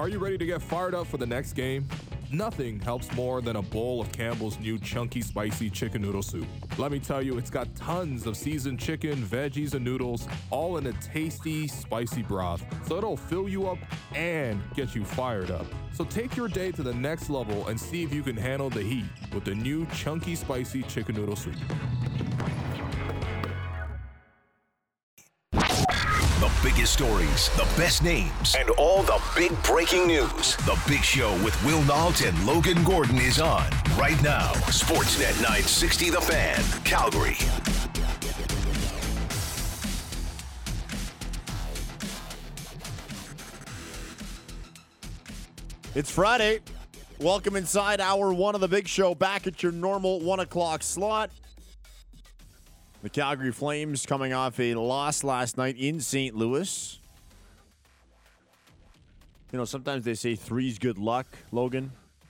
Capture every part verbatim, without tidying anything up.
Are you ready to get fired up for the next game? Nothing helps more than a bowl of Campbell's new chunky spicy chicken noodle soup. Let me tell you, it's got tons of seasoned chicken, veggies, and noodles, all in a tasty, spicy broth. So it'll fill you up and get you fired up. So take your day to the next level and see if you can handle the heat with the new chunky spicy chicken noodle soup. The biggest stories, the best names, and all the big breaking news. The Big Show with Will Nault and Logan Gordon is on right now. Sportsnet nine sixty The Fan, Calgary. It's Friday. Welcome inside hour one of The Big Show, back at your normal one o'clock slot. The Calgary Flames coming off a loss last night in Saint Louis. You know, sometimes they say three's good luck, Logan.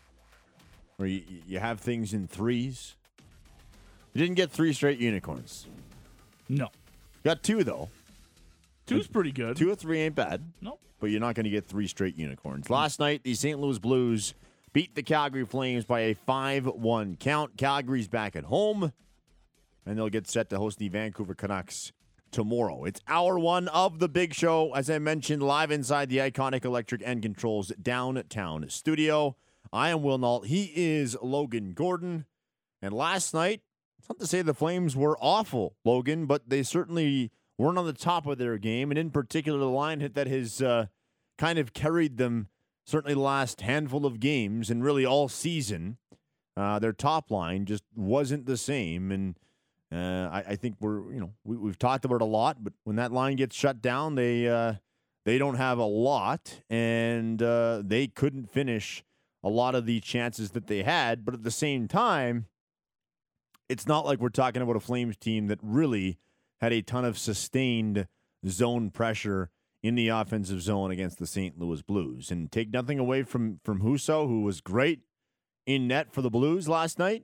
Or you, you have things in threes. You didn't get three straight unicorns. No. Got two, though. Two's pretty good. Two or three ain't bad. Nope. But you're not going to get three straight unicorns. Last night, the Saint Louis Blues beat the Calgary Flames by a five one count. Calgary's back at home, and they'll get set to host the Vancouver Canucks tomorrow. It's hour one of The Big Show, as I mentioned, live inside the iconic Electric and Controls downtown studio. I am Will Nault. He is Logan Gordon. And last night, it's not to say the Flames were awful, Logan, but they certainly weren't on the top of their game, and in particular, the line hit that has uh, kind of carried them certainly the last handful of games and really all season. Uh, their top line just wasn't the same, and uh, I, I think we're you know we, we've talked about it a lot, but when that line gets shut down, they uh, they don't have a lot, and uh, they couldn't finish a lot of the chances that they had. But at the same time, it's not like we're talking about a Flames team that really had a ton of sustained zone pressure in the offensive zone against the Saint Louis Blues. And take nothing away from, from Husso, who was great in net for the Blues last night.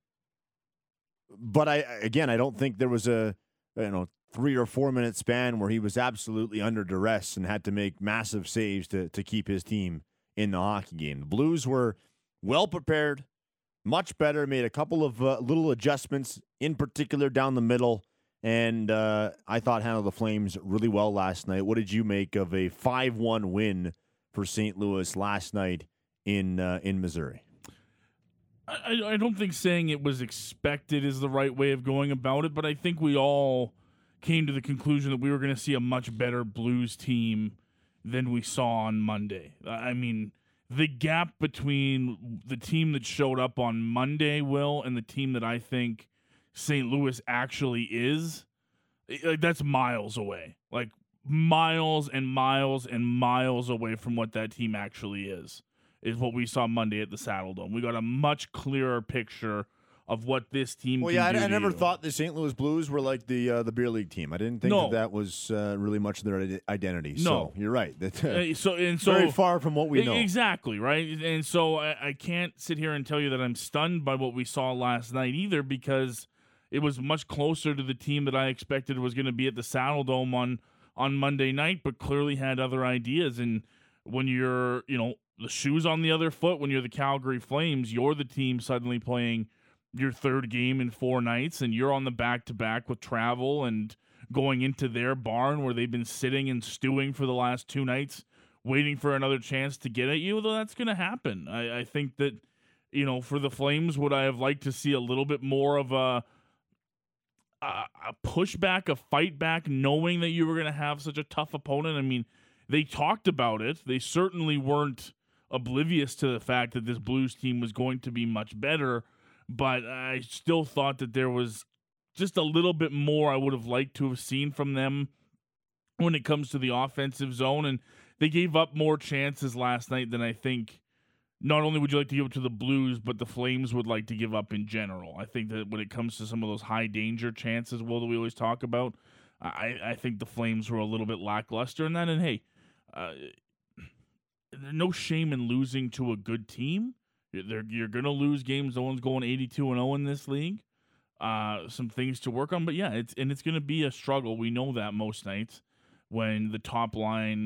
But I again, I don't think there was a you know three or four minute span where he was absolutely under duress and had to make massive saves to to keep his team in the hockey game. The Blues were well prepared, much better, made a couple of uh, little adjustments, in particular down the middle. And uh, I thought handled the Flames really well last night. What did you make of a five one win for Saint Louis last night in uh, in Missouri? I, I don't think saying it was expected is the right way of going about it, but I think we all came to the conclusion that we were going to see a much better Blues team than we saw on Monday. I mean, the gap between the team that showed up on Monday, Will, and the team that I think Saint Louis actually is, like, that's miles away. Like, miles and miles and miles away from what that team actually is, is what we saw Monday at the Saddle Dome. We got a much clearer picture of what this team well, can yeah, do. I, I to never you. thought the Saint Louis Blues were like the uh, the beer league team. I didn't think No. that that was uh, really much of their ide- identity. No. So you're right. That's uh, Uh, so and so very far from what we E- know. Exactly, right? And so I, I can't sit here and tell you that I'm stunned by what we saw last night either, because it was much closer to the team that I expected was going to be at the Saddle Dome on, on Monday night, but clearly had other ideas. And when you're, you know, the shoes on the other foot, when you're the Calgary Flames, you're the team suddenly playing your third game in four nights, and you're on the back-to-back with travel and going into their barn where they've been sitting and stewing for the last two nights, waiting for another chance to get at you. Though that's going to happen. I, I think that, you know, for the Flames, would I have liked to see a little bit more of a a, a pushback, a fight back, knowing that you were going to have such a tough opponent? I mean, they talked about it. They certainly weren't oblivious to the fact that this Blues team was going to be much better, but I still thought that there was just a little bit more I would have liked to have seen from them when it comes to the offensive zone. And they gave up more chances last night than I think not only would you like to give it to the Blues, but the Flames would like to give up in general. I think that when it comes to some of those high danger chances, Will, that we always talk about, I, I think the Flames were a little bit lackluster in that. And hey, uh, there's no shame in losing to a good team. You're, you're going to lose games. No one's going eighty-two and oh in this league. Uh, some things to work on, but yeah, it's and it's going to be a struggle. We know that most nights when the top line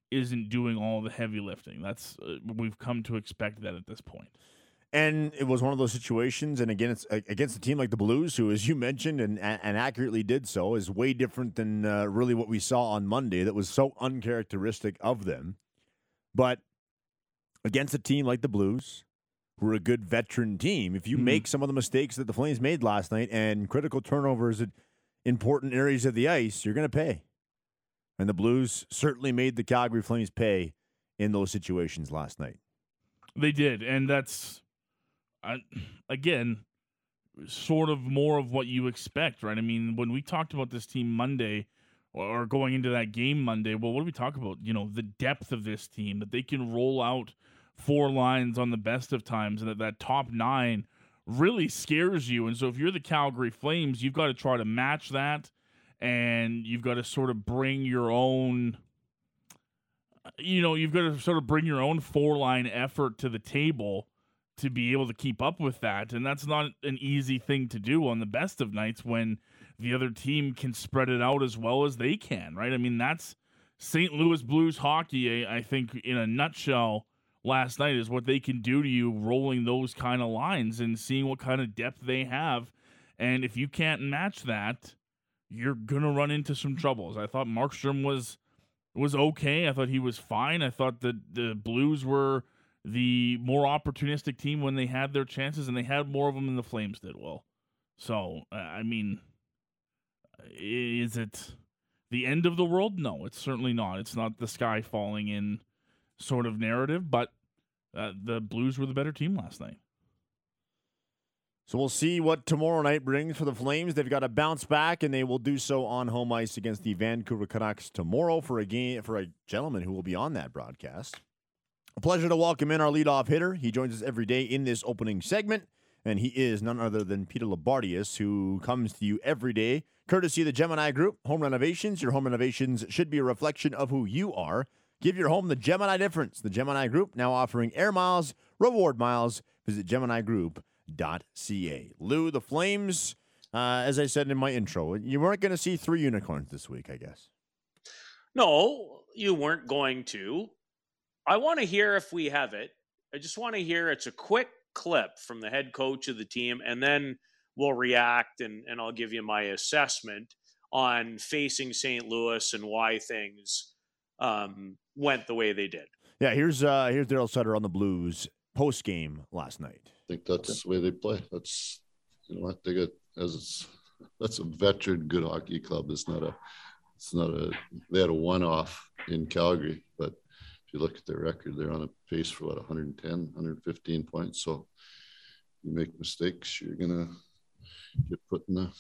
isn't doing all the heavy lifting. That's uh, we've come to expect that at this point. And it was one of those situations, and again, it's against a team like the Blues, who, as you mentioned, and and accurately did so, is way different than uh, really what we saw on Monday. That was so uncharacteristic of them. But against a team like the Blues, who are a good veteran team, if you mm-hmm. make some of the mistakes that the Flames made last night and critical turnovers at important areas of the ice, you're going to pay. And the Blues certainly made the Calgary Flames pay in those situations last night. They did, and that's... I, again, sort of more of what you expect, right? I mean, when we talked about this team Monday or going into that game Monday, well, what do we talk about? You know, the depth of this team, that they can roll out four lines on the best of times, and that that top nine really scares you. And so if you're the Calgary Flames, you've got to try to match that, and you've got to sort of bring your own, you know, you've got to sort of bring your own four-line effort to the table to be able to keep up with that. And that's not an easy thing to do on the best of nights when the other team can spread it out as well as they can, right? I mean, that's Saint Louis Blues hockey, I think, in a nutshell last night, is what they can do to you rolling those kind of lines and seeing what kind of depth they have. And if you can't match that, you're going to run into some troubles. I thought Markstrom was was okay. I thought he was fine. I thought that the Blues were the more opportunistic team when they had their chances, and they had more of them than the Flames did. Well, so, uh, I mean, is it the end of the world? No, it's certainly not. It's not the sky falling in sort of narrative, but uh, the Blues were the better team last night. So we'll see what tomorrow night brings for the Flames. They've got to bounce back, and they will do so on home ice against the Vancouver Canucks tomorrow for a game for a gentleman who will be on that broadcast. A pleasure to welcome in our leadoff hitter. He joins us every day in this opening segment, and he is none other than Peter Labardius, who comes to you every day, courtesy of the Gemini Group. Home renovations. Your home renovations should be a reflection of who you are. Give your home the Gemini difference. The Gemini Group now offering air miles, reward miles. Visit Gemini Group dot c a. Lou, the Flames, uh, as I said in my intro, you weren't going to see three unicorns this week, I guess. No, you weren't going to. I want to hear if we have it. I just want to hear it's a quick clip from the head coach of the team, and then we'll react, and, and I'll give you my assessment on facing Saint Louis and why things um, went the way they did. Yeah, here's uh, here's Darryl Sutter on the Blues post game last night. I think that's the way they play. That's, you know what, they got, as it's, that's a veteran good hockey club. It's not a, it's not a, they had a one-off in Calgary, but if you look at their record, they're on a pace for what, one hundred ten, one hundred fifteen points. So you make mistakes, you're going to get put in the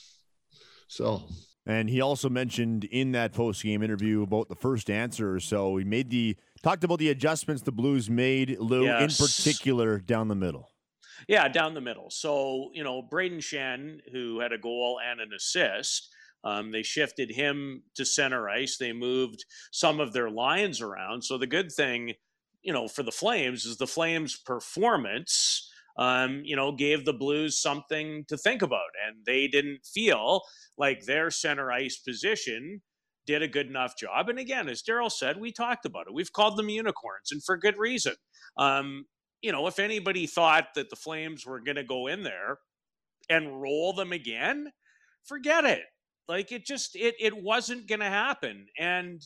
cell. And he also mentioned in that post-game interview about the first answer or so, he made the, talked about the adjustments the Blues made, Lou, yes. in particular down the middle. Yeah, down the middle. So, you know, Braden Shen, who had a goal and an assist, um, they shifted him to center ice. They moved some of their lines around. So the good thing, you know, for the Flames is the Flames' performance, um, you know, gave the Blues something to think about. And they didn't feel like their center ice position did a good enough job. And again, as Darryl said, we talked about it. We've called them unicorns, and for good reason. Um, you know, if anybody thought that the Flames were going to go in there and roll them again, forget it. Like it just, it it wasn't going to happen. And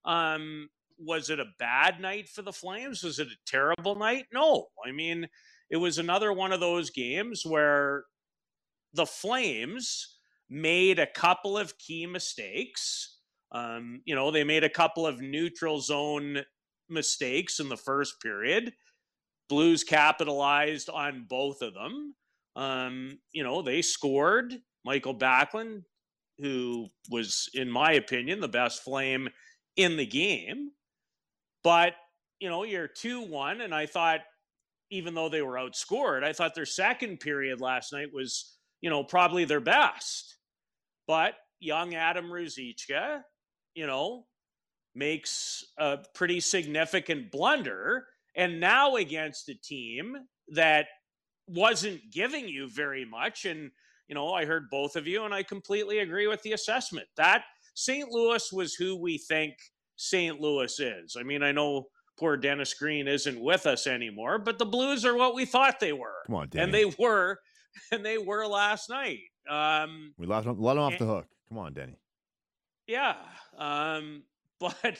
um, was it a bad night for the Flames? Was it a terrible night? No. I mean, it was another one of those games where the Flames made a couple of key mistakes. Um, you know, they made a couple of neutral zone mistakes in the first period. Blues capitalized on both of them. Um, you know, they scored. Michael Backlund, who was, in my opinion, the best Flame in the game. But, you know, you're two one, and I thought, even though they were outscored, I thought their second period last night was, you know, probably their best. But young Adam Ruzicka, you know, makes a pretty significant blunder. And now against a team that wasn't giving you very much. And, you know, I heard both of you, and I completely agree with the assessment. That Saint Louis was who we think Saint Louis is. I mean, I know poor Dennis Green isn't with us anymore, but the Blues are what we thought they were. Come on, Danny. And they were, and they were last night. Um, we let them, let them off and, the hook. Come on, Danny. Yeah. Um, but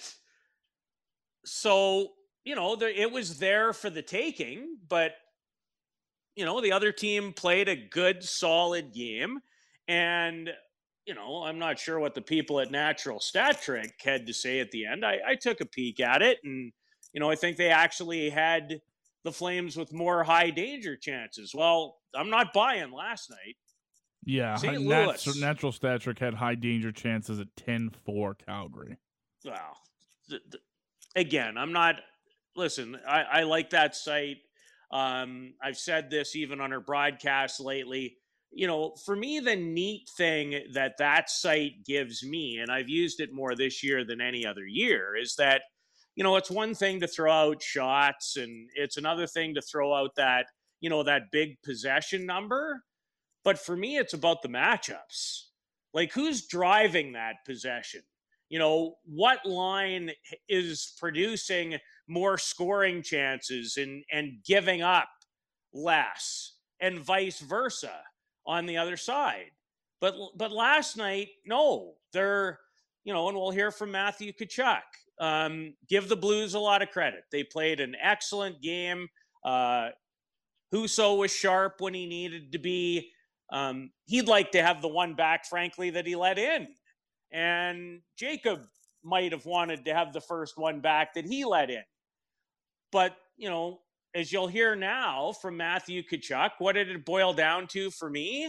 so, you know, there, it was there for the taking, but, you know, the other team played a good, solid game. And, you know, I'm not sure what the people at Natural Stat Trick had to say at the end. I, I took a peek at it, and, you know, I think they actually had the Flames with more high danger chances. Well, I'm not buying last night. Yeah, Saint Nat- Louis. Natural Stat Trick had high danger chances at ten four Calgary. Well, th- th- again, I'm not. Listen, I, I like that site. Um, I've said this even on our broadcast lately. You know, for me, the neat thing that that site gives me, and I've used it more this year than any other year, is that, you know, it's one thing to throw out shots, and it's another thing to throw out that, you know, that big possession number. But for me, it's about the matchups. Like, who's driving that possession? You know, what line is producing more scoring chances and, and giving up less, and vice versa on the other side. But but last night, no, they're, you know, and we'll hear from Matthew Tkachuk. Um, give the Blues a lot of credit. They played an excellent game. Uh, Husso was sharp when he needed to be. Um, he'd like to have the one back, frankly, that he let in. And Jacob might have wanted to have the first one back that he let in. But, you know, as you'll hear now from Matthew Tkachuk, what did it boil down to for me?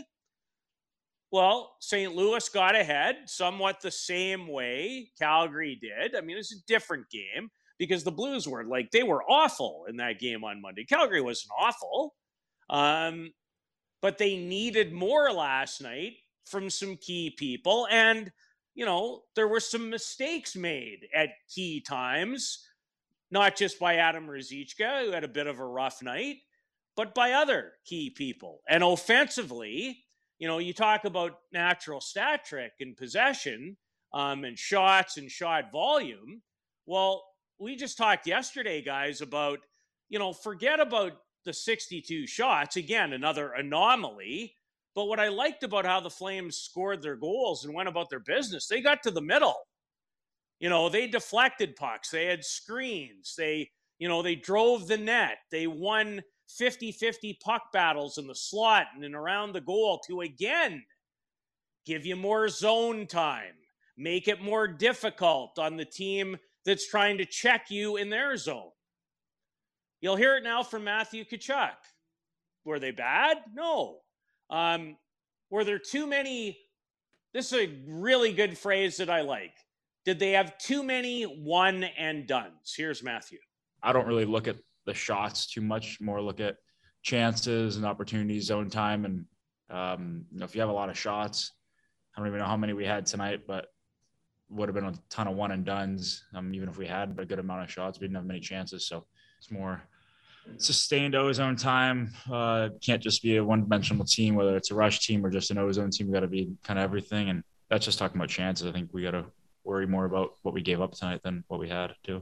Well, Saint Louis got ahead somewhat the same way Calgary did. I mean, it's a different game because the Blues were like, they were awful in that game on Monday. Calgary wasn't awful. Um, but they needed more last night from some key people. And, you know, there were some mistakes made at key times, not just by Adam Ruzicka, who had a bit of a rough night, but by other key people. And offensively, you know, you talk about Natural Stat Trick and possession um, and shots and shot volume. Well, we just talked yesterday, guys, about, you know, forget about the sixty-two shots. Again, another anomaly. But what I liked about how the Flames scored their goals and went about their business, they got to the middle. You know, they deflected pucks. They had screens. They, you know, they drove the net. They won fifty-fifty puck battles in the slot and around the goal to, again, give you more zone time, make it more difficult on the team that's trying to check you in their zone. You'll hear it now from Matthew Tkachuk. Were they bad? No. Um, were there too many? This is a really good phrase that I like. Did they have too many one and dones? Here's Matthew. I don't really look at the shots too much, more look at chances and opportunities, zone time. And, um, you know, if you have a lot of shots, I don't even know how many we had tonight, but would have been a ton of one and dones. Um, even if we had a good amount of shots, we didn't have many chances. So it's more sustained ozone time. Uh, can't just be a one-dimensional team, whether it's a rush team or just an ozone team. We got to be kind of everything. And that's just talking about chances. I think we got to worry more about what we gave up tonight than what we had too.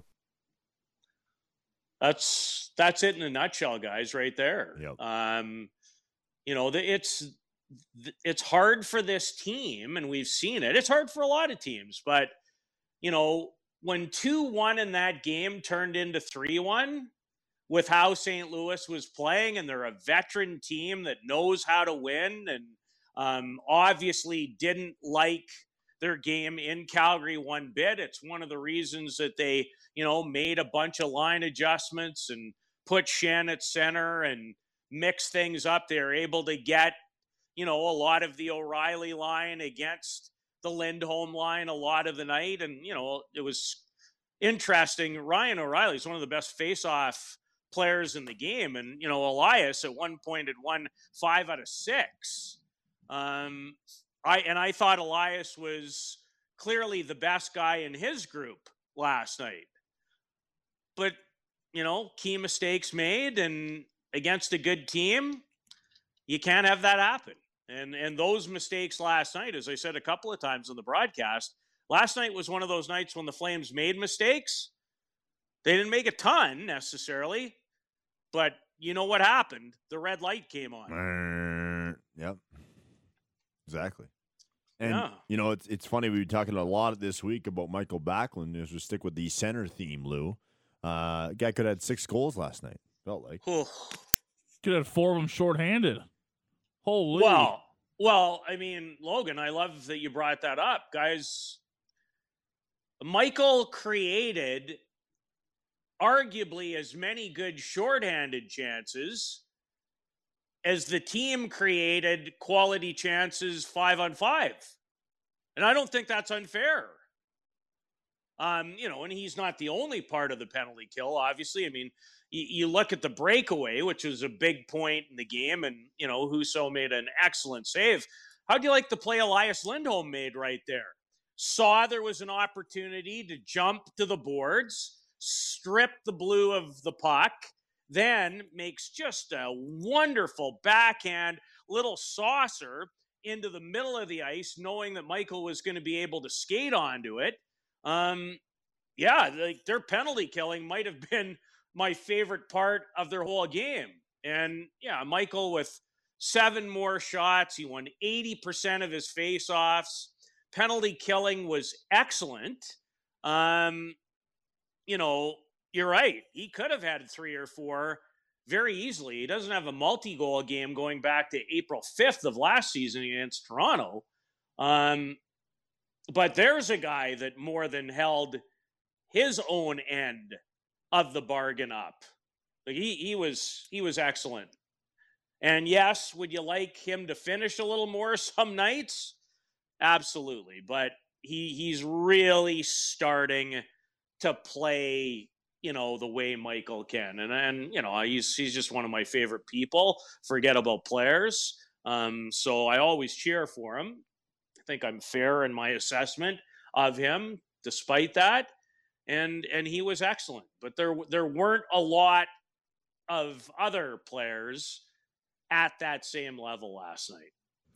That's that's it in a nutshell, guys, right there. Yep. Um, you know, the, it's it's hard for this team, and we've seen it. It's hard for a lot of teams, but you know, when two one in that game turned into three one with how Saint Louis was playing, and they're a veteran team that knows how to win, and um, obviously didn't like their game in Calgary one bit. It's one of the reasons that they, you know, made a bunch of line adjustments and put Schenn at center and mix things up. They're able to get, you know, a lot of the O'Reilly line against the Lindholm line a lot of the night. And, you know, it was interesting. Ryan O'Reilly is one of the best face-off players in the game. And, you know, Elias at one point had won five out of six. Um, I and I thought Elias was clearly the best guy in his group last night. But, you know, key mistakes made, and against a good team, you can't have that happen. And and those mistakes last night, as I said a couple of times on the broadcast, Last night was one of those nights when the Flames made mistakes. They didn't make a ton necessarily, but you know what happened? The red light came on. Yep. Exactly. And, yeah. you know, it's it's funny. We were talking a lot this week about Michael Backlund. As we stick with the center theme, Lou. Uh, guy could have had six goals last night, felt like. Could have four of them shorthanded. Holy. Well, well, I mean, Logan, I love that you brought that up. Guys, Michael created arguably as many good shorthanded chances as the team created quality chances five on five. And I don't think that's unfair. Um, you know, and he's not the only part of the penalty kill, obviously. I mean, you, you look at the breakaway, which was a big point in the game, and, you know, Husso made an excellent save. How'd you like the play Elias Lindholm made right there? Saw there was an opportunity to jump to the boards, strip the blue of the puck, then makes just a wonderful backhand little saucer into the middle of the ice, knowing that Michael was going to be able to skate onto it. Um, yeah, like their penalty killing might have been my favorite part of their whole game. And yeah, Michael with seven more shots, he won eighty percent of his faceoffs. Penalty killing was excellent. Um, you know, you're right. He could have had three or four very easily. He doesn't have a multi-goal game going back to April fifth of last season against Toronto. Um, but there's a guy that more than held his own end of the bargain up. Like he he was he was excellent. And yes, would you like him to finish a little more some nights? Absolutely. But he he's really starting to play, you know, the way Michael can. And, and you know, he's he's just one of my favorite people. Forget about players. Um, so I always cheer for him. I think I'm fair in my assessment of him, despite that. And and he was excellent. But there there weren't a lot of other players at that same level last night.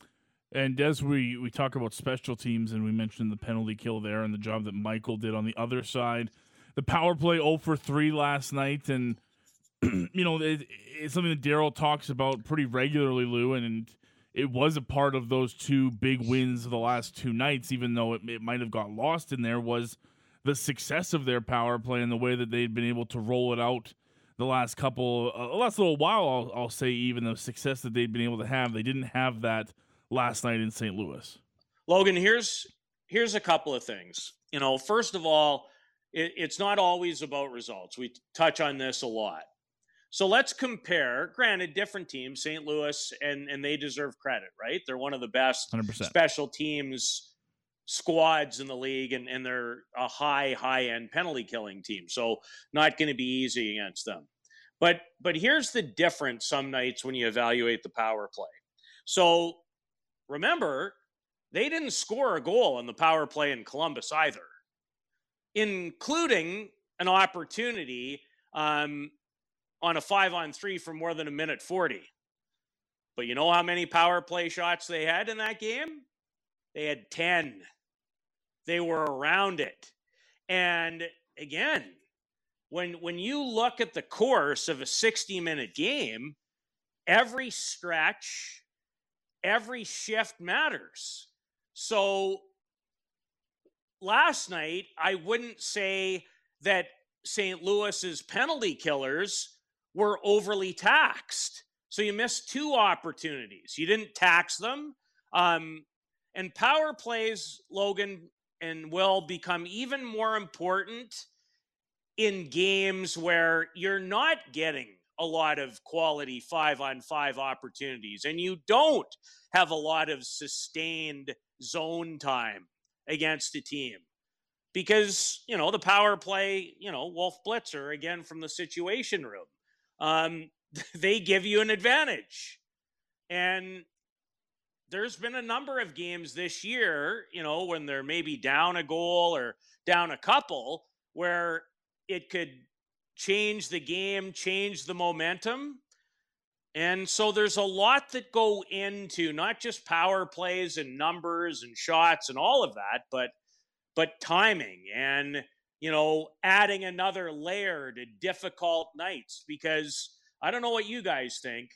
And as we, we talk about special teams, and we mentioned the penalty kill there and the job that Michael did on the other side, the power play oh for three last night, and you know it, it's something that Daryl talks about pretty regularly, Lou, and it was a part of those two big wins of the last two nights, even though it, it might have got lost in there, was the success of their power play and the way that they'd been able to roll it out the last couple, uh, last little while, I'll, I'll say, even the success that they'd been able to have. They didn't have that last night in Saint Louis. Logan, here's here's a couple of things. You know, first of all, it, it's not always about results. We touch on this a lot. So let's compare, granted, different teams, Saint Louis, and, and they deserve credit, right? They're one of the best one hundred percent special teams squads in the league, and, and they're a high, high-end penalty-killing team. So not going to be easy against them. But but here's the difference some nights when you evaluate the power play. So remember, they didn't score a goal on the power play in Columbus either, including an opportunity um, on a five-on-three for more than a minute forty. But you know how many power play shots they had in that game? They had ten. They were around it. And again, when when you look at the course of a sixty-minute game, every stretch, every shift matters. So last night, I wouldn't say that Saint Louis's penalty killers were overly taxed. So you missed two opportunities. You didn't tax them. Um, and power plays, Logan and Will, become even more important in games where you're not getting a lot of quality five-on-five opportunities, and you don't have a lot of sustained zone time against a team. Because, you know, the power play, you know, Wolf Blitzer, again, from the Situation Room, um, they give you an advantage. And there's been a number of games this year, you know, when they're maybe down a goal or down a couple, where it could change the game, change the momentum. And so there's a lot that go into not just power plays and numbers and shots and all of that, but but timing and, you know, adding another layer to difficult nights. Because I don't know what you guys think.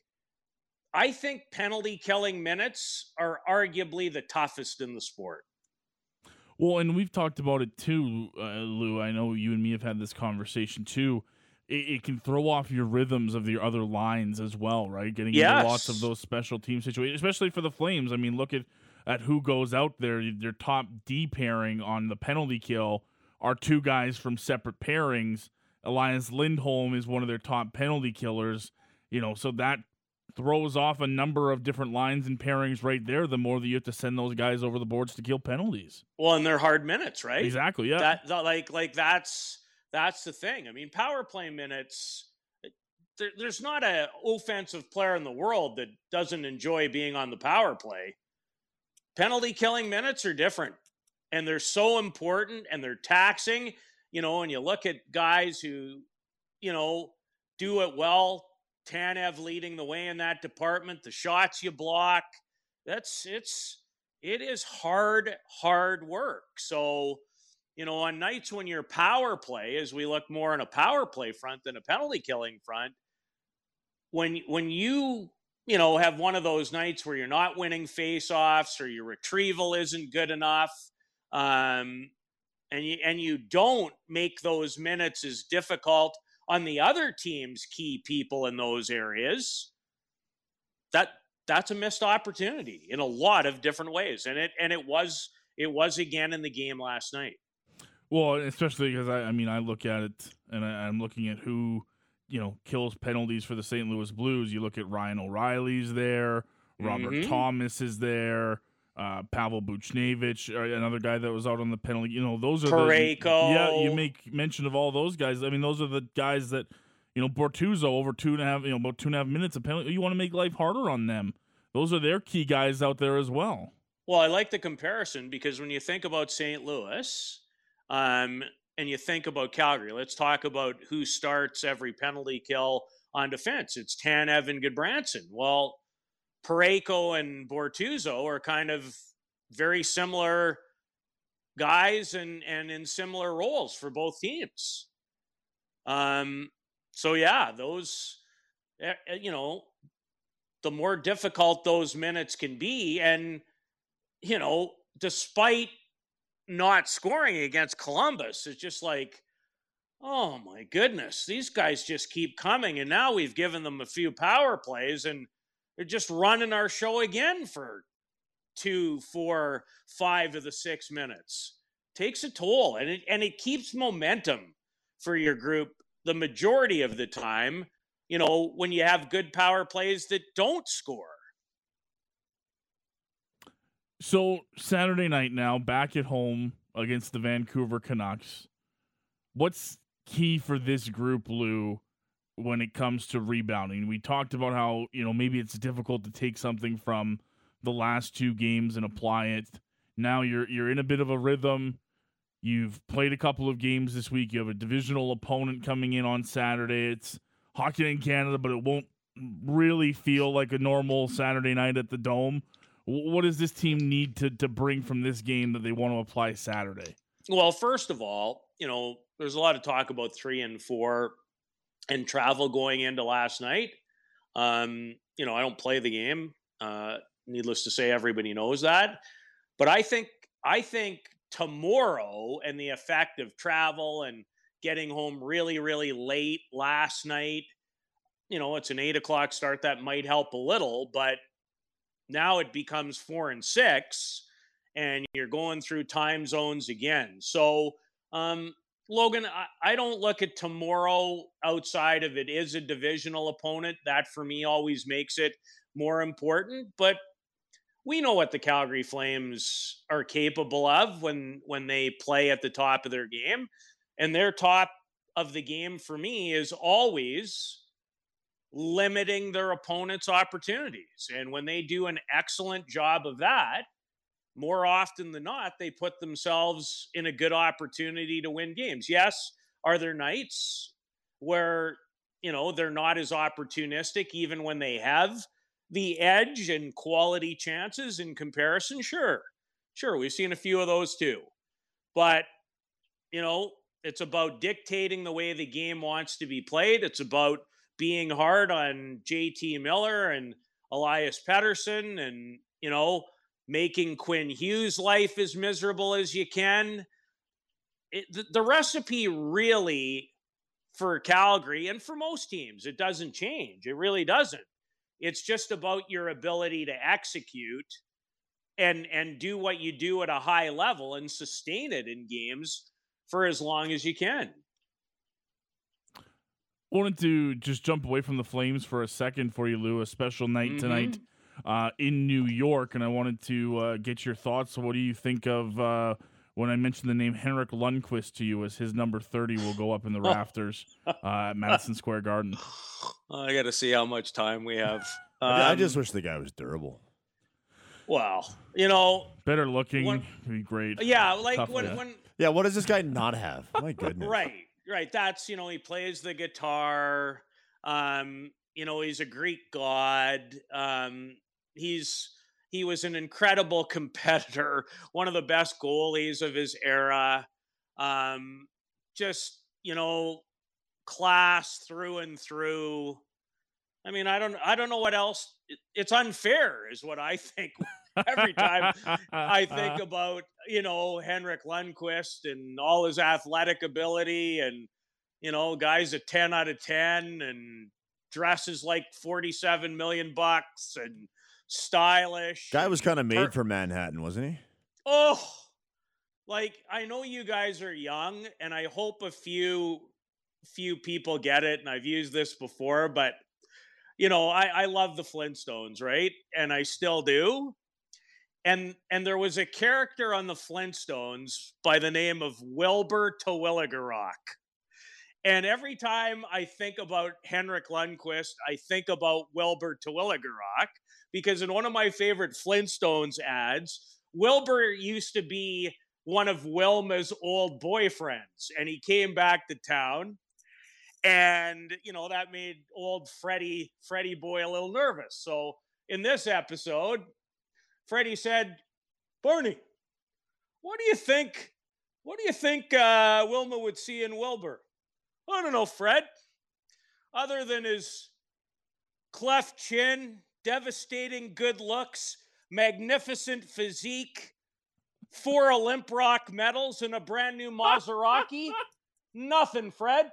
I think penalty killing minutes are arguably the toughest in the sport. Well, and we've talked about it too, uh, Lou. I know you and me have had this conversation too. It, it can throw off your rhythms of your other lines as well, right? Getting Yes. into lots of those special team situations, especially for the Flames. I mean, look at, at who goes out there. Their top D pairing on the penalty kill are two guys from separate pairings. Elias Lindholm is one of their top penalty killers. You know, so that throws off a number of different lines and pairings right there, the more that you have to send those guys over the boards to kill penalties. Well, and they're hard minutes, right? Exactly, yeah. That, that like like that's that's the thing. I mean, power play minutes, there, there's not an offensive player in the world that doesn't enjoy being on the power play. Penalty killing minutes are different, and they're so important, and they're taxing, you know, and you look at guys who, you know, do it well. Tanev leading the way in that department, the shots you block, that's it's it is hard, hard work. So, you know, on nights when your power play, as we look more on a power play front than a penalty killing front, when when you, you know, have one of those nights where you're not winning faceoffs or your retrieval isn't good enough, um, and you and you don't make those minutes as difficult on the other team's key people in those areas, that that's a missed opportunity in a lot of different ways. And it and it was it was again in the game last night. Well, especially because I, I mean, I look at it and I, I'm looking at who, you know, kills penalties for the Saint Louis Blues. You look at Ryan O'Reilly's there, Robert Mhm. Thomas is there, uh, Pavel Buchnevich, uh, another guy that was out on the penalty. You know, those are Parayko. the yeah. You make mention of all those guys. I mean, those are the guys that, you know, Bortuzzo over two and a half, you know, about two and a half minutes of penalty. You want to make life harder on them. Those are their key guys out there as well. Well, I like the comparison because when you think about Saint Louis, um, and you think about Calgary, let's talk about who starts every penalty kill on defense. It's Tanev and Goodbranson. Well, Parayko and Bortuzzo are kind of very similar guys and, and in similar roles for both teams. Um, so, yeah, those, you know, the more difficult those minutes can be. And, you know, despite not scoring against Columbus, it's just like, oh my goodness, these guys just keep coming. And now we've given them a few power plays and they're just running our show again for two, four, five of the six minutes. Takes a toll, and it and it keeps momentum for your group the majority of the time, you know, when you have good power plays that don't score. So Saturday night now, back at home against the Vancouver Canucks. What's key for this group, Lou, when it comes to rebounding? We talked about how, you know, maybe it's difficult to take something from the last two games and apply it. Now you're you're in a bit of a rhythm. You've played a couple of games this week. You have a divisional opponent coming in on Saturday. It's Hockey Night in Canada, but it won't really feel like a normal Saturday night at the Dome. What does this team need to to bring from this game that they want to apply Saturday? Well, first of all, you know, there's a lot of talk about three and four and travel going into last night. Um, you know, I don't play the game. Uh, needless to say, everybody knows that. But I think I think tomorrow and the effect of travel and getting home really, really late last night, you know, it's an eight o'clock start. That might help a little, but now it becomes four and six and you're going through time zones again. So, um, Logan, I, I don't look at tomorrow outside of it is a divisional opponent. That for me always makes it more important, but we know what the Calgary Flames are capable of when, when they play at the top of their game, and their top of the game for me is always limiting their opponent's opportunities. And when they do an excellent job of that, more often than not, they put themselves in a good opportunity to win games. Yes, are there nights where, you know, they're not as opportunistic even when they have the edge and quality chances in comparison? Sure. Sure. We've seen a few of those too. But, you know, it's about dictating the way the game wants to be played. It's about being hard on J T Miller and Elias Pettersson and, you know, making Quinn Hughes' life as miserable as you can. It, the, the recipe really for Calgary and for most teams, it doesn't change. It really doesn't. It's just about your ability to execute and and do what you do at a high level and sustain it in games for as long as you can. I wanted to just jump away from the Flames for a second for you, Lou. A special night Mm-hmm. tonight uh, in New York, and I wanted to uh, get your thoughts. So what do you think of uh, when I mentioned the name Henrik Lundqvist to you as his number thirty will go up in the rafters uh, at Madison Square Garden? I got to see how much time we have. Um, I just wish the guy was durable. Well, you know, Better looking, What- would be great. yeah, like Tough, when yeah. when Yeah, what does this guy not have? My goodness. right, right. That's, you know, he plays the guitar. Um, you know, he's a Greek god. Um, he's he was an incredible competitor, one of the best goalies of his era. Um, just, you know, class through and through. I mean, I don't I don't know what else. It- It's unfair is what I think every time I think about, you know, Henrik Lundqvist and all his athletic ability and, you know, guys at ten out of ten and dresses like forty-seven million bucks and stylish. Guy was kind of made Per- for Manhattan, wasn't he? Oh, like I know you guys are young and I hope a few few people get it. And I've used this before, but you know, I, I love the Flintstones, right? And I still do. And and there was a character on the Flintstones by the name of Wilbur Terwilligerrock. And every time I think about Henrik Lundqvist, I think about Wilbur Terwilligerrock because in one of my favorite Flintstones ads, Wilbur used to be one of Wilma's old boyfriends, and he came back to town. And, you know, that made old Freddie, Freddie boy a little nervous. So in this episode, Freddie said, Barney, what do you think? What do you think uh, Wilma would see in Wilbur? I don't know, Fred. Other than his cleft chin, devastating good looks, magnificent physique, four Olymp Rock medals, and a brand new Maserati, nothing, Fred.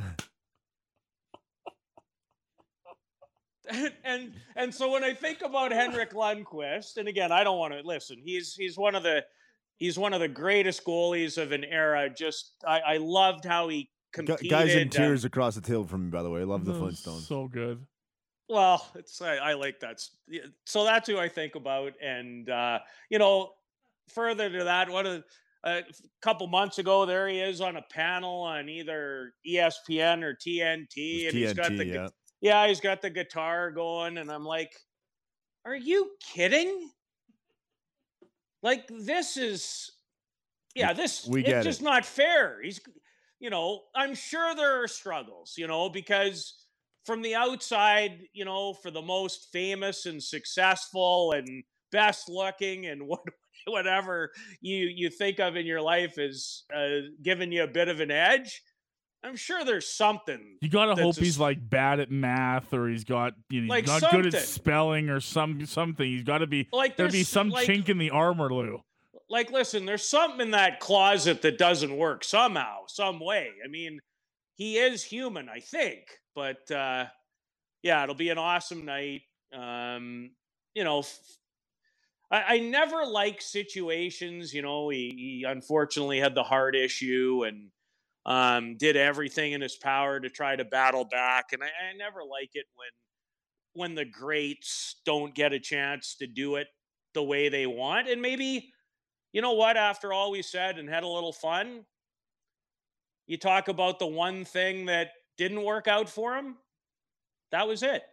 And, and and so when I think about Henrik Lundqvist, and again, I don't want to listen. He's he's one of the he's one of the greatest goalies of an era. Just I, I loved how he Gu- competed. Guys in uh, tears across the table from me, by the way. I love the Oh, Flintstones. So good. Well, it's I, I like that. s- yeah, So that's who I think about, and uh, you know, further to that, what a, a couple months ago, there he is on a panel on either E S P N or T N T, It and was he's got T N T, the gu- yeah. yeah, he's got the guitar going, and I'm like, are you kidding? Like this is, yeah, this we it's get just it. not fair. He's, you know, I'm sure there are struggles, you know, because from the outside, you know, for the most famous and successful and best looking and what whatever you you think of in your life is uh, giving you a bit of an edge. I'm sure there's something. You gotta that's hope a he's s- like bad at math, or he's got you know, Like he's not good at something. spelling, or some something. He's got to be Like there. Be there's some like, chink in the armor, Lou. like listen, there's something in that closet that doesn't work somehow, some way. I mean, he is human, I think, but uh, yeah, it'll be an awesome night. Um, you know, f- I, I never like situations. You know, he, he unfortunately had the heart issue and um, did everything in his power to try to battle back, and I, I never like it when when the greats don't get a chance to do it the way they want. And maybe, you know what, after all we said and had a little fun, you talk about the one thing that didn't work out for him. That was it.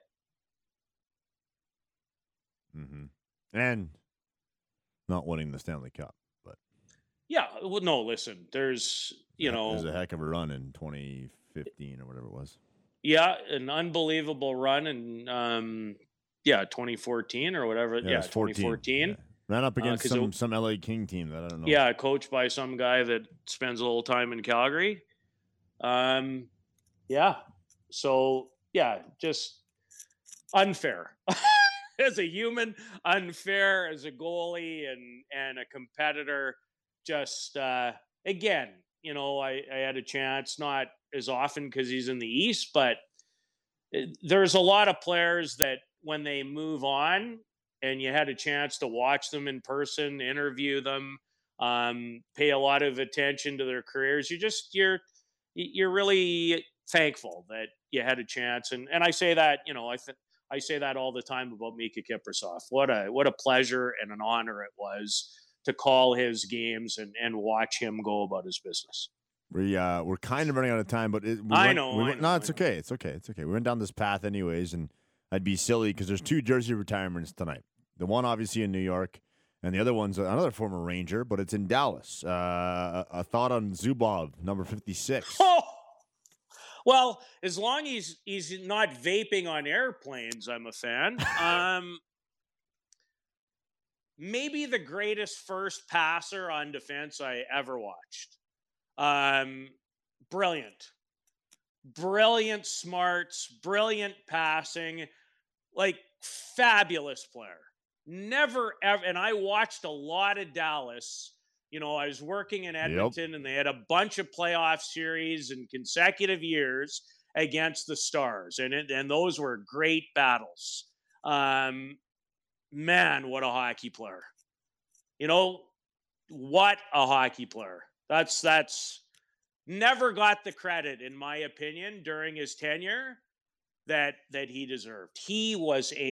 Mm-hmm. And not winning the Stanley Cup, but Yeah. Well, no, listen, there's, you it know, was a heck of a run in twenty fifteen or whatever it was. yeah, an unbelievable run in, um, yeah, twenty fourteen or whatever. it Yeah, was fourteen. twenty fourteen. Yeah. Ran up against Uh, some it, some L A King team that I don't know. Yeah, coached by some guy that spends a little time in Calgary. Um, yeah. So, yeah, just unfair. As a human, unfair as a goalie and, and a competitor. Just, uh, again, you know, I, I had a chance, not as often because he's in the East, but it, there's a lot of players that when they move on and you had a chance to watch them in person, interview them, um, pay a lot of attention to their careers, you just, you're, you're really thankful that you had a chance. And, and I say that, you know, I think, I say that all the time about Mika Kiprasov. What a what a pleasure and an honor it was to call his games and, and watch him go about his business. We uh we're kind of running out of time, but it, we I went, know, we I went, know, No, it's I know. okay. It's okay. It's okay. We went down this path anyways, and I'd be silly because there's two jersey retirements tonight. The one obviously in New York, and the other one's another former Ranger, but it's in Dallas. Uh, a, a thought on Zubov, number fifty-six. Oh! Well, as long as he's, he's not vaping on airplanes, I'm a fan. Um, maybe the greatest first passer on defense I ever watched. Um, brilliant. Brilliant smarts, brilliant passing, like fabulous player. Never ever, and I watched a lot of Dallas. You know, I was working in Edmonton, yep. and they had a bunch of playoff series in consecutive years against the Stars, and it, and those were great battles. Um, man, what a hockey player! You know, what a hockey player. That's that's never got the credit, in my opinion, during his tenure that that he deserved. He was a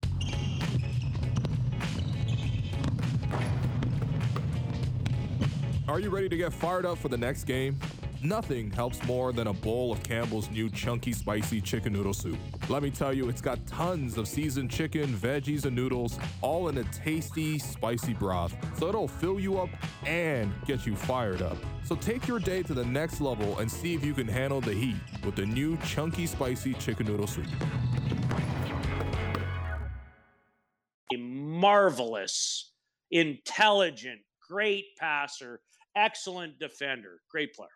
Are you ready to get fired up for the next game? Nothing helps more than a bowl of Campbell's new chunky spicy chicken noodle soup. Let me tell you, it's got tons of seasoned chicken, veggies, and noodles, all in a tasty, spicy broth. So it'll fill you up and get you fired up. So take your day to the next level and see if you can handle the heat with the new chunky spicy chicken noodle soup. A marvelous, intelligent, great passer, excellent defender, great player.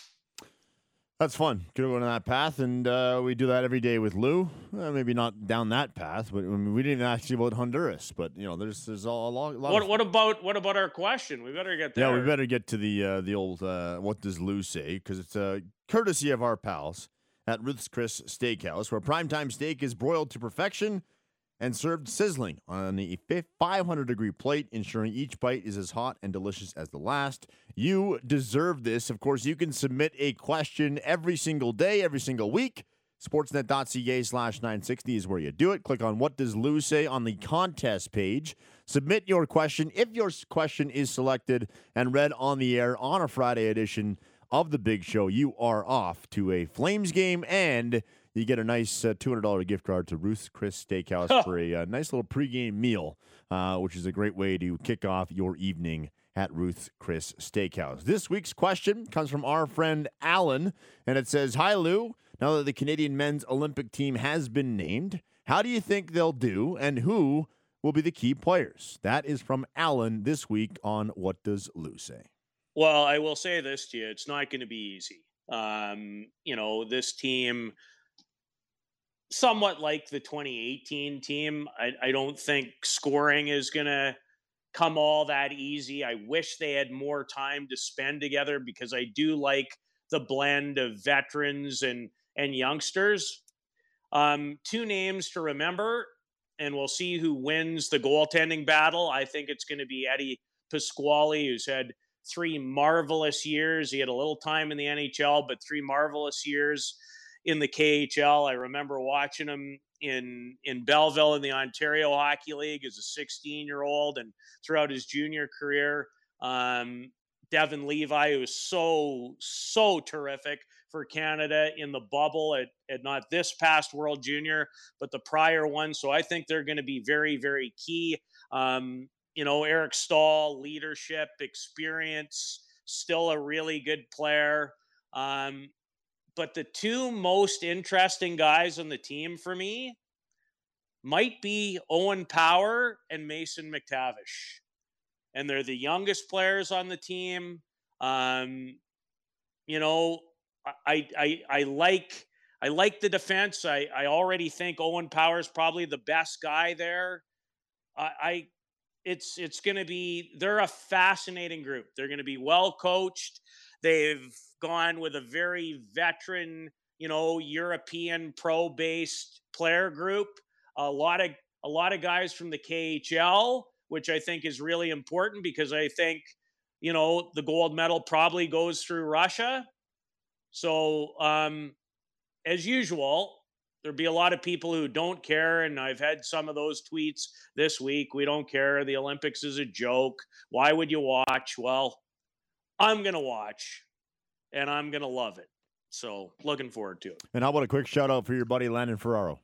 That's fun. Could go on that path, and uh, we do that every day with Lou. Uh, maybe not down that path, but I mean, we didn't even ask you about Honduras. But you know, there's there's a lot. A lot what of... what about what about our question? We better get there. Yeah, we better get to the uh, the old uh, what does Lou say? Because it's uh, courtesy of our pals at Ruth's Chris Steakhouse, where primetime steak is broiled to perfection and served sizzling on a five hundred degree plate, ensuring each bite is as hot and delicious as the last. You deserve this. Of course, you can submit a question every single day, every single week. Sportsnet.ca slash 960 is where you do it. Click on What Does Lou Say on the contest page. Submit your question. If your question is selected and read on the air on a Friday edition of The Big Show, you are off to a Flames game, and you get a nice uh, two hundred dollars gift card to Ruth's Chris Steakhouse oh. for a uh, nice little pregame meal, uh, which is a great way to kick off your evening at Ruth's Chris Steakhouse. This week's question comes from our friend Alan, and it says, "Hi, Lou. Now that the Canadian men's Olympic team has been named, how do you think they'll do, and who will be the key players?" That is from Alan this week on What Does Lou Say? Well, I will say this to you. It's not going to be easy. Um, you know, this team... somewhat like the twenty eighteen team, I, I don't think scoring is going to come all that easy. I wish they had more time to spend together because I do like the blend of veterans and, and youngsters. Um, two names to remember, and we'll see who wins the goaltending battle. I think it's going to be Eddie Pasquale, who's had three marvelous years. He had a little time in the N H L, but three marvelous years in the K H L. I remember watching him in in Belleville in the Ontario Hockey League as a sixteen-year-old and throughout his junior career. Um, Devin Levi, who was so, so terrific for Canada in the bubble at, at not this past World Junior, but the prior one. So I think they're going to be very, very key. Um, you know, Eric Stahl, leadership, experience, still a really good player. Um, But the two most interesting guys on the team for me might be Owen Power and Mason McTavish. and they're the youngest players on the team. Um, you know, I, I, I like, I like the defense. I, I already think Owen Power is probably the best guy there. I, I it's, it's going to be, they're a fascinating group. They're going to be well coached. They've gone with a very veteran, you know, European pro-based player group. A lot of, a lot of guys from the K H L, which I think is really important because I think, you know, the gold medal probably goes through Russia. So, um, as usual, there'll be a lot of people who don't care. And I've had some of those tweets this week. We don't care. The Olympics is a joke. Why would you watch? Well, I'm going to watch and I'm going to love it. So looking forward to it. And how about a quick shout out for your buddy, Landon Ferraro?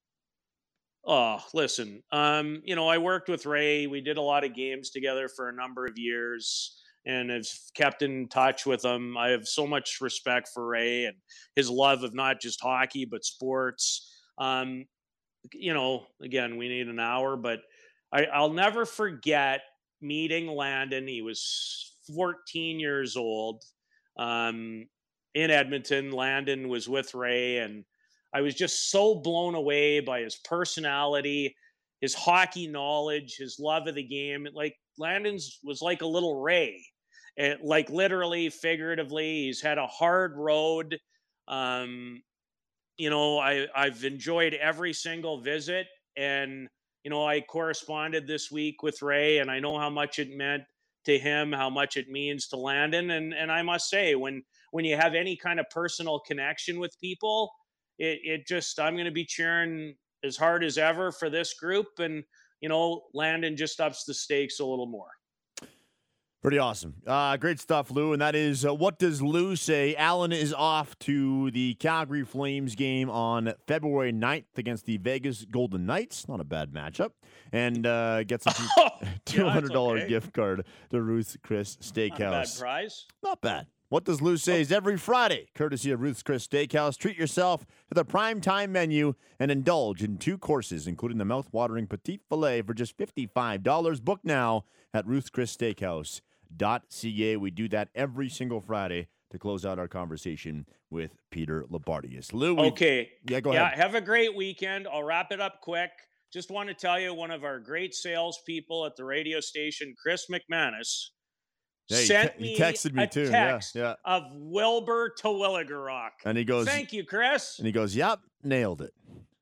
Oh, listen, um, you know, I worked with Ray. We did a lot of games together for a number of years and have kept in touch with him. I have so much respect for Ray and his love of not just hockey, but sports. Um, you know, again, we need an hour, but I, I'll never forget meeting Landon. He was fourteen years old um, in Edmonton. Landon was with Ray, and I was just so blown away by his personality, his hockey knowledge, his love of the game. Like Landon's was like a little Ray, and like literally, figuratively. He's had a hard road. Um, you know, I, I've enjoyed every single visit, and you know, I corresponded this week with Ray, and I know how much it meant to him, how much it means to Landon, and and I must say, when when you have any kind of personal connection with people, It, it just, I'm going to be cheering as hard as ever for this group. And, you know, Landon just ups the stakes a little more. Pretty awesome. Uh, great stuff, Lou. And that is, uh, what does Lou say? Allen is off to the Calgary Flames game on February ninth against the Vegas Golden Knights. Not a bad matchup. And uh, gets a two hundred dollars yeah, okay. gift card to Ruth's Chris Steakhouse. Not a bad prize. Not bad. What does Lou say is every Friday, courtesy of Ruth's Chris Steakhouse. Treat yourself to the prime time menu and indulge in two courses, including the mouth-watering petite filet for just fifty-five dollars. Book now at ruths chris steakhouse dot c a. We do that every single Friday to close out our conversation with Peter Labardius. Lou, we, okay. Yeah, go yeah, ahead. Have a great weekend. I'll wrap it up quick. Just want to tell you, one of our great salespeople at the radio station, Chris McManus, Yeah, he sent te- me he texted me a too. Yeah, text yeah. of Wilbur to Willigerock. And he goes, Thank you, Chris. And he goes, yep, nailed it.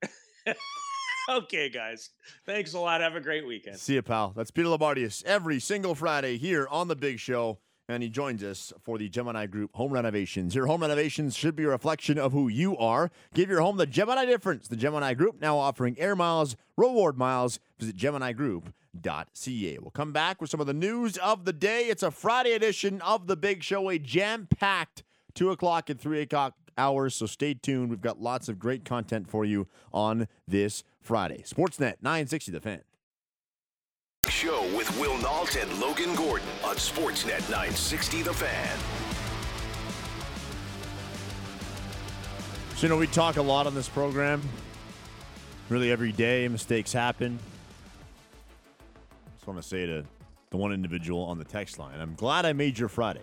Okay, guys. Thanks a lot. Have a great weekend. See you, pal. That's Peter Labardius every single Friday here on The Big Show. And he joins us for the Gemini Group Home Renovations. Your home renovations should be a reflection of who you are. Give your home the Gemini difference. The Gemini Group now offering air miles, reward miles. Visit gemini group dot c a. We'll come back with some of the news of the day. It's a Friday edition of The Big Show, a jam-packed two o'clock and three o'clock hours, so stay tuned. We've got lots of great content for you on this Friday. Sportsnet nine sixty The Fan. Show with Will Nault and Logan Gordon on Sportsnet nine sixty The Fan. So, you know, we talk a lot on this program. Really every day, mistakes happen. Just want to say to the one individual on the text line, I'm glad I made your Friday.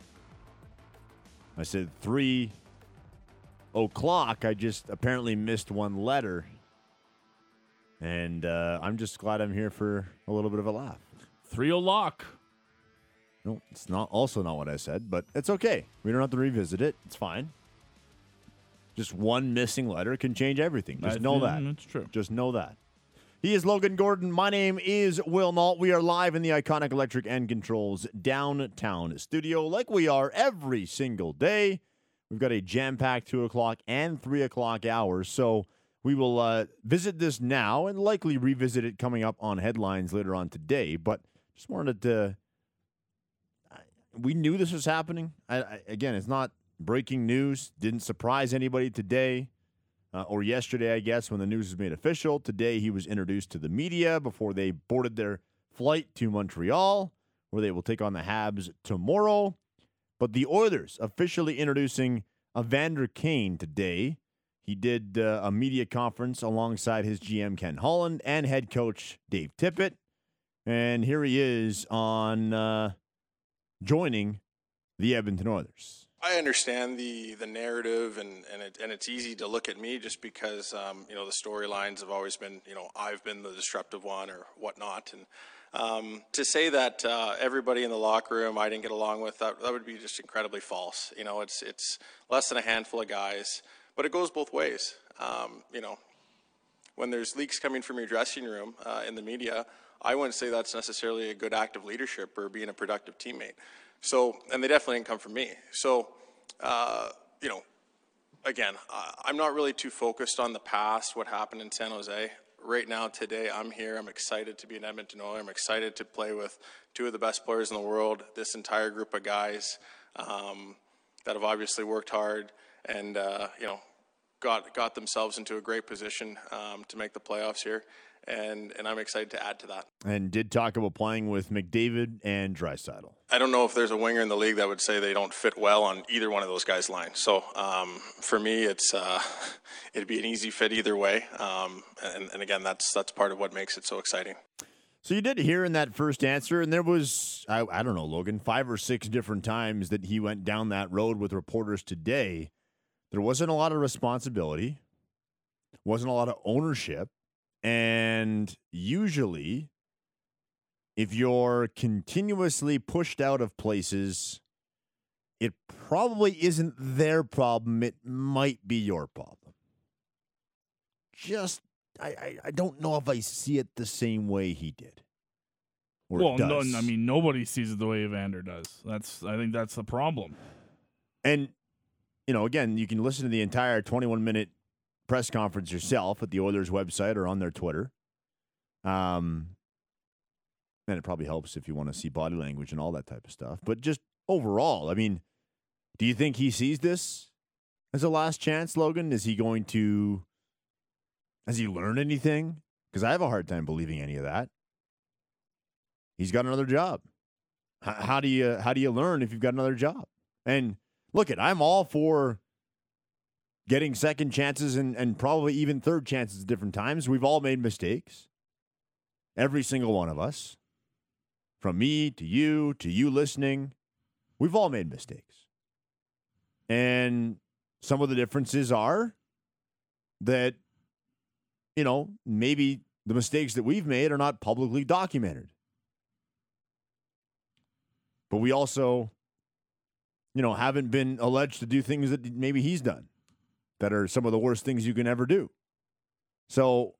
I said three o'clock. I just apparently missed one letter. And uh, I'm just glad I'm here for a little bit of a laugh. three o'clock. No, it's not also not what I said, but it's okay. We don't have to revisit it. It's fine. Just one missing letter can change everything. Just I know think that. That's true. Just know that. He is Logan Gordon. My name is Will Nault. We are live in the iconic Electric and Controls downtown studio like we are every single day. We've got a jam-packed two o'clock and three o'clock hours, so we will uh, visit this now and likely revisit it coming up on headlines later on today. But just wanted to. We knew this was happening. I, I, again, it's not breaking news. Didn't surprise anybody today uh, or yesterday, I guess, when the news was made official. Today, he was introduced to the media before they boarded their flight to Montreal, where they will take on the Habs tomorrow. But the Oilers officially introducing Evander Kane today. He did uh, a media conference alongside his G M, Ken Holland, and head coach Dave Tippett. And here he is on uh, joining the Edmonton Oilers. I understand the, the narrative, and and, it, and it's easy to look at me just because um, you know the storylines have always been, you know, I've been the disruptive one or whatnot, and um, to say that uh, everybody in the locker room I didn't get along with, that that would be just incredibly false. You know, it's it's less than a handful of guys, but it goes both ways. Um, you know, when there's leaks coming from your dressing room uh, in the media, I wouldn't say that's necessarily a good act of leadership or being a productive teammate. So, and they definitely didn't come from me. So, uh, you know, again, uh, I'm not really too focused on the past, what happened in San Jose. Right now, today, I'm here. I'm excited to be an Edmonton Oiler. I'm excited to play with two of the best players in the world, this entire group of guys um, that have obviously worked hard and, uh, you know, got got themselves into a great position um, to make the playoffs here. And and I'm excited to add to that. And did talk about playing with McDavid and Draisaitl. I don't know if there's a winger in the league that would say they don't fit well on either one of those guys' lines. So um, for me, it's uh, it'd be an easy fit either way. Um, and, and again, that's that's part of what makes it so exciting. So you did hear in that first answer, and there was, I, I don't know, Logan, five or six different times that he went down that road with reporters today. There wasn't a lot of responsibility, wasn't a lot of ownership. And usually, if you're continuously pushed out of places, it probably isn't their problem. It might be your problem. Just, I, I, I don't know if I see it the same way he did. Well, no, I mean, nobody sees it the way Evander does. That's, I think that's the problem. And, you know, again, you can listen to the entire twenty-one minute press conference yourself at the Oilers website or on their Twitter. Um, and it probably helps if you want to see body language and all that type of stuff. But just overall, I mean, do you think he sees this as a last chance, Logan? Is he going to, has he learned anything? Because I have a hard time believing any of that. He's got another job. H- how do you, how do you learn if you've got another job? And look it, I'm all for getting second chances and, and probably even third chances at different times. We've all made mistakes. Every single one of us. From me to you to you listening. We've all made mistakes. And some of the differences are that, you know, maybe the mistakes that we've made are not publicly documented. But we also, you know, haven't been alleged to do things that maybe he's done that are some of the worst things you can ever do. So,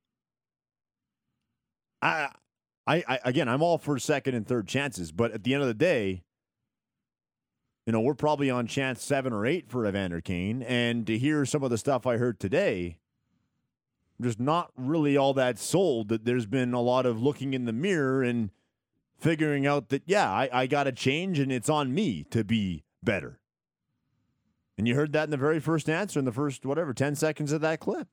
I, I, I, again, I'm all for second and third chances, but at the end of the day, you know, we're probably on chance seven or eight for Evander Kane, and to hear some of the stuff I heard today, I'm just not really all that sold that there's been a lot of looking in the mirror and figuring out that, yeah, I, I got to change, and it's on me to be better. And you heard that in the very first answer in the first, whatever, ten seconds of that clip.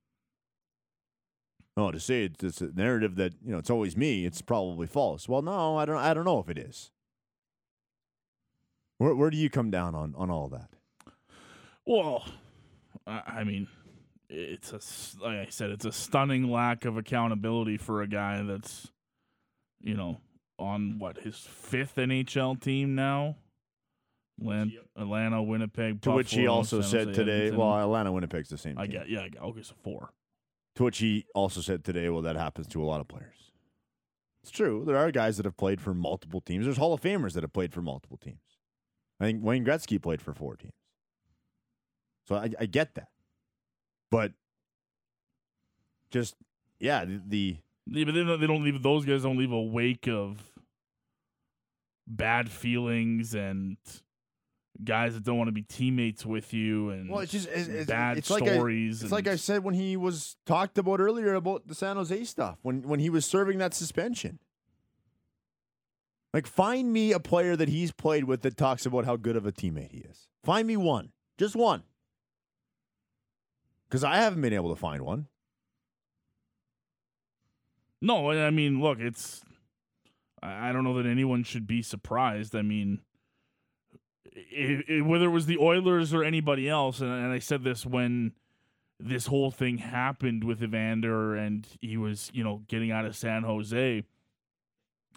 Oh, to say it's, it's a narrative that, you know, it's always me, it's probably false. Well, no, I don't I don't know if it is. Where where do you come down on, on all that? Well, I mean, it's a, like I said, it's a stunning lack of accountability for a guy that's, you know, on what, his fifth N H L team now? Atlanta, Atlanta, Winnipeg, to Buffalo, which he also San said Jose, today, Edmonton. well, Atlanta, Winnipeg's the same I team. get, yeah, I get, okay, so four. To which he also said today, well, that happens to a lot of players. It's true. There are guys that have played for multiple teams. There's Hall of Famers that have played for multiple teams. I think Wayne Gretzky played for four teams. So I, I get that. But just, yeah, the... the yeah, but they don't, they don't leave, those guys don't leave a wake of bad feelings and guys that don't want to be teammates with you and well, it's just it's, it's, bad it's stories. Like I, it's and like I said when he was talked about earlier about the San Jose stuff, when when he was serving that suspension. Like, find me a player that he's played with that talks about how good of a teammate he is. Find me one. Just one. Because I haven't been able to find one. No, I mean, look, it's... I don't know that anyone should be surprised. I mean, it, it, whether it was the Oilers or anybody else, and, and I said this when this whole thing happened with Evander and he was, you know, getting out of San Jose,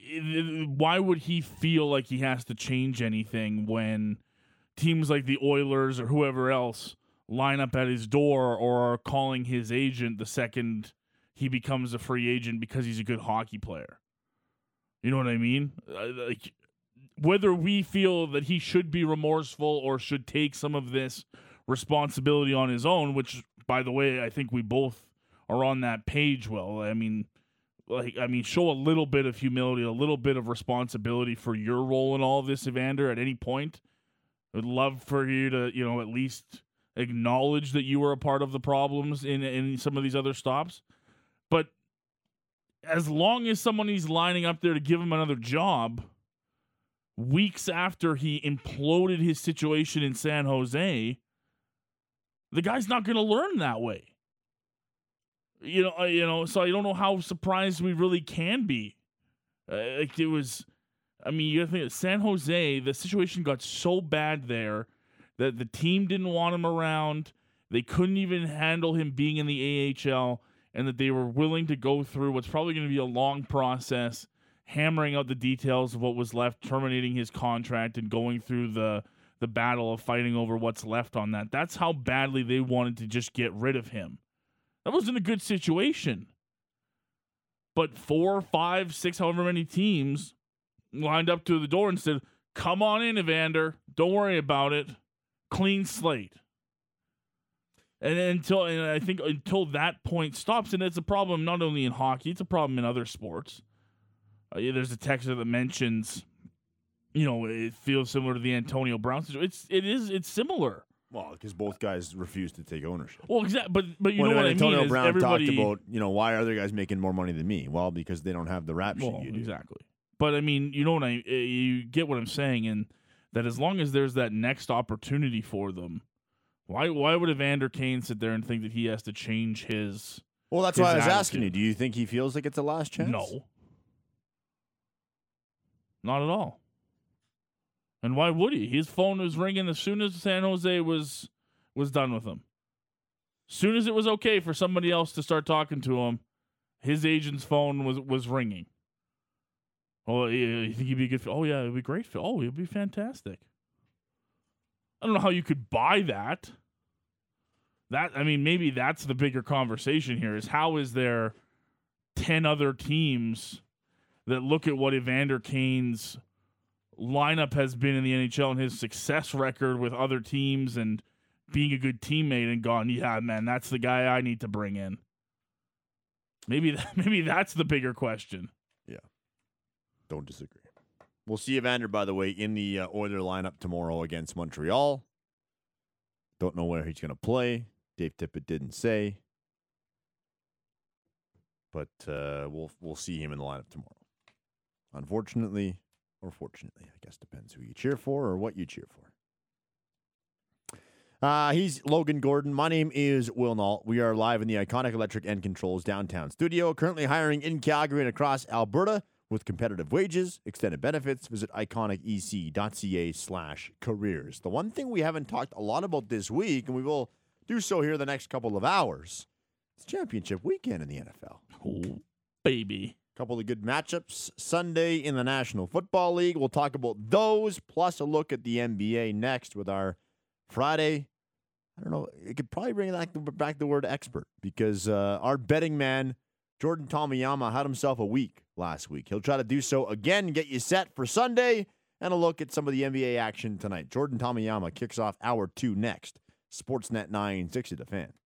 why would he feel like he has to change anything when teams like the Oilers or whoever else line up at his door or are calling his agent the second he becomes a free agent because he's a good hockey player? You know what I mean? Like, whether we feel that he should be remorseful or should take some of this responsibility on his own, which, by the way, I think we both are on that page. Well, I mean, like, I mean, show a little bit of humility, a little bit of responsibility for your role in all of this, Evander, at any point. I'd love for you to, you know, at least acknowledge that you were a part of the problems in, in some of these other stops. But as long as somebody's lining up there to give him another job, weeks after he imploded his situation in San Jose, the guy's not going to learn that way. You know, uh, you know. So I don't know how surprised we really can be. Uh, like it was, I mean, you got to think, San Jose, the situation got so bad there that the team didn't want him around. They couldn't even handle him being in the A H L, and that they were willing to go through what's probably going to be a long process, hammering out the details of what was left, terminating his contract, and going through the the battle of fighting over what's left on that. That's how badly they wanted to just get rid of him. That wasn't a good situation. But four, five, six, however many teams lined up to the door and said, come on in, Evander. Don't worry about it. Clean slate. And until and I think until that point stops, and it's a problem not only in hockey, it's a problem in other sports. Uh, yeah, there's a text that mentions, you know, it feels similar to the Antonio Brown situation. It's it is it's similar. Well, because both guys refused to take ownership. Well, exactly, but but you when know what Antonio I mean Brown is everybody talked about, you know, why are other guys making more money than me? Well, because they don't have the rap sheet well, you do. Exactly. But I mean, you know what I you get what I'm saying, and that as long as there's that next opportunity for them, why why would Evander Kane sit there and think that he has to change his? Well, that's his why I was attitude? asking you. Do you think he feels like it's a last chance? No. Not at all. And why would he? His phone was ringing as soon as San Jose was was done with him. As soon as it was okay for somebody else to start talking to him, his agent's phone was, was ringing. Oh, you think he'd be a good fit? Oh, yeah, it'd be great fit. Oh, it'd be fantastic. I don't know how you could buy that. That I mean, maybe that's the bigger conversation here, is how is there ten other teams that look at what Evander Kane's lineup has been in the N H L and his success record with other teams and being a good teammate and gone, yeah, man, that's the guy I need to bring in. Maybe that, maybe that's the bigger question. Yeah. Don't disagree. We'll see Evander, by the way, in the uh, Oiler lineup tomorrow against Montreal. Don't know where he's going to play. Dave Tippett didn't say. But uh, we'll we'll see him in the lineup tomorrow. Unfortunately, or fortunately, I guess depends who you cheer for or what you cheer for. Uh, he's Logan Gordon. My name is Will Nault. We are live in the iconic Electric End Controls downtown studio, currently hiring in Calgary and across Alberta with competitive wages, extended benefits. Visit iconicec.ca slash careers. The one thing we haven't talked a lot about this week, and we will do so here the next couple of hours, it's championship weekend in the N F L. Oh, baby. Couple of good matchups Sunday in the National Football League. We'll talk about those, plus a look at the N B A next with our Friday. I don't know. It could probably bring back the, back the word expert, because uh, our betting man, Jordan Tomayama, had himself a week last week. He'll try to do so again, get you set for Sunday, and a look at some of the N B A action tonight. Jordan Tomayama kicks off hour two next. Sportsnet nine sixty, The Fan.